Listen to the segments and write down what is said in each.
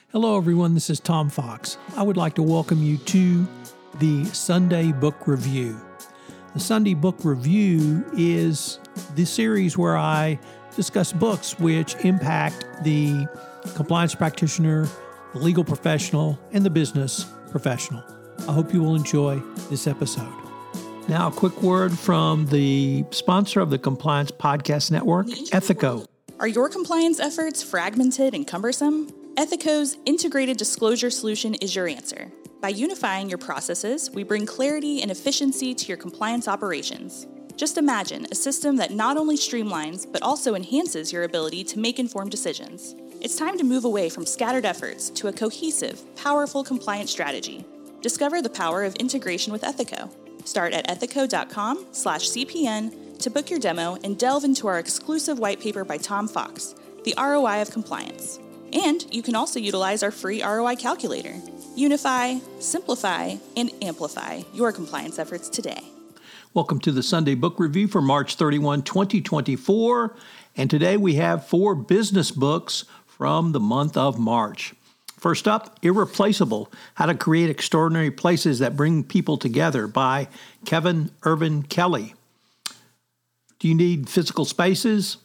Hello, everyone. This is Tom Fox. I would like to welcome you to the Sunday Book Review. The Sunday Book Review is the series where I discuss books which impact the compliance practitioner, the legal professional, and the business professional. I hope you will enjoy this episode. Now, a quick word from the sponsor of the Compliance Podcast Network, Ethico. Are your compliance efforts fragmented and cumbersome? Ethico's integrated disclosure solution is your answer. By unifying your processes, we bring clarity and efficiency to your compliance operations. Just imagine a system that not only streamlines, but also enhances your ability to make informed decisions. It's time to move away from scattered efforts to a cohesive, powerful compliance strategy. Discover the power of integration with Ethico. Start at ethico.com/CPN to book your demo and delve into our exclusive white paper by Tom Fox, The ROI of Compliance. And you can also utilize our free ROI calculator. Unify, simplify, and amplify your compliance efforts today. Welcome to the Sunday Book Review for March 31, 2024. And today we have 4 business books from the month of March. First up, Irreplaceable, How to Create Extraordinary Places That Bring People Together by Kevin Irvin Kelly. Do you need physical spaces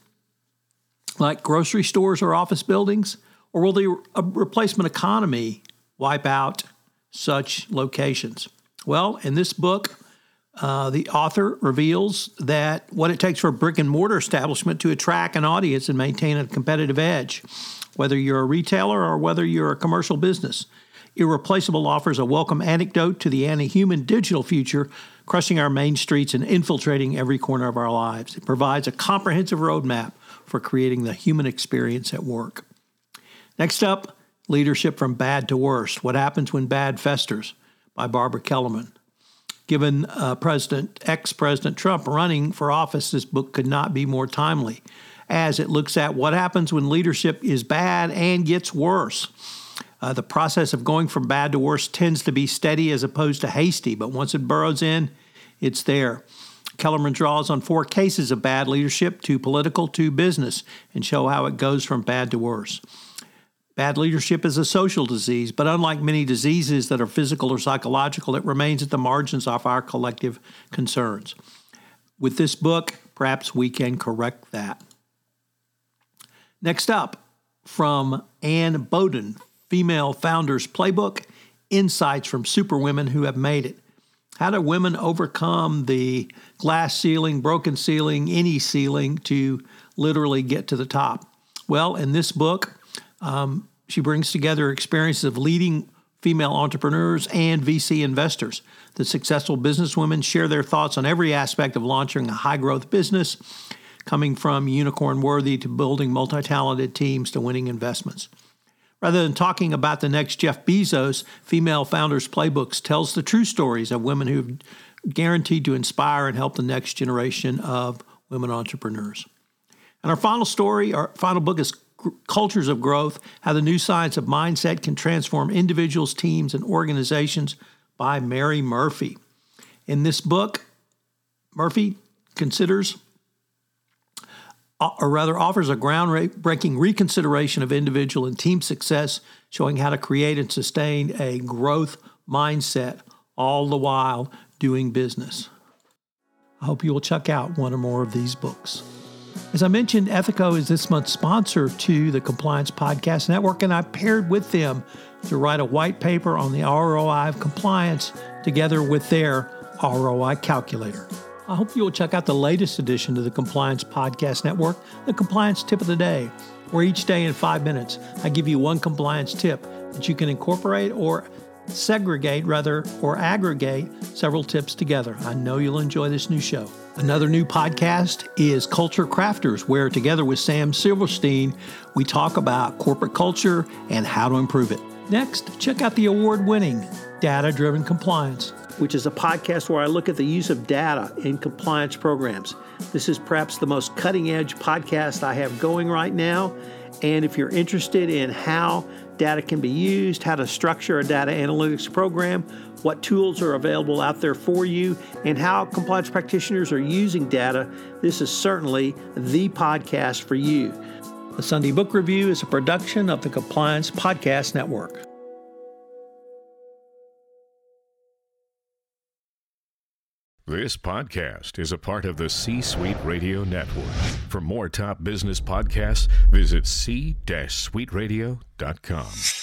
like grocery stores or office buildings? Or will the replacement economy wipe out such locations? Well, in this book, the author reveals that what it takes for a brick and mortar establishment to attract an audience and maintain a competitive edge, whether you're a retailer or whether you're a commercial business. Irreplaceable offers a welcome antidote to the anti-human digital future, crushing our main streets and infiltrating every corner of our lives. It provides a comprehensive roadmap for creating the human experience at work. Next up, Leadership from Bad to Worst, What Happens When Bad Festers by Barbara Kellerman. Given ex-President Trump running for office, this book could not be more timely, as it looks at what happens when leadership is bad and gets worse. The process of going from bad to worse tends to be steady as opposed to hasty, but once it burrows in, it's there. Kellerman draws on 4 cases of bad leadership, 2 political, 2 business, and show how it goes from bad to worse. Bad leadership is a social disease, but unlike many diseases that are physical or psychological, it remains at the margins of our collective concerns. With this book, perhaps we can correct that. Next up, from Ann Bowden, Female Founders Playbook, Insights from Superwomen Who Have Made It. How do women overcome the glass ceiling, broken ceiling, any ceiling to literally get to the top? Well, in this book, she brings together experiences of leading female entrepreneurs and VC investors. The successful businesswomen share their thoughts on every aspect of launching a high-growth business, coming from unicorn-worthy to building multi-talented teams to winning investments. Rather than talking about the next Jeff Bezos, Female Founders Playbooks tells the true stories of women who've guaranteed to inspire and help the next generation of women entrepreneurs. And our final book is Cultures of Growth, How the New Science of Mindset Can Transform Individuals, Teams, and Organizations by Mary Murphy. In this book, Murphy offers a groundbreaking reconsideration of individual and team success, showing how to create and sustain a growth mindset, all the while doing business. I hope you will check out one or more of these books. As I mentioned, Ethico is this month's sponsor to the Compliance Podcast Network, and I paired with them to write a white paper on the ROI of compliance together with their ROI calculator. I hope you will check out the latest edition of the Compliance Podcast Network, the Compliance Tip of the Day, where each day in 5 minutes, I give you one compliance tip that you can incorporate or aggregate several tips together. I know you'll enjoy this new show. Another new podcast is Culture Crafters, where together with Sam Silverstein, we talk about corporate culture and how to improve it. Next, check out the award-winning Data-Driven Compliance, which is a podcast where I look at the use of data in compliance programs. This is perhaps the most cutting-edge podcast I have going right now. And if you're interested in how data can be used, how to structure a data analytics program, what tools are available out there for you, and how compliance practitioners are using data, this is certainly the podcast for you. The Sunday Book Review is a production of the Compliance Podcast Network. This podcast is a part of the C-Suite Radio Network. For more top business podcasts, visit c-suiteradio.com.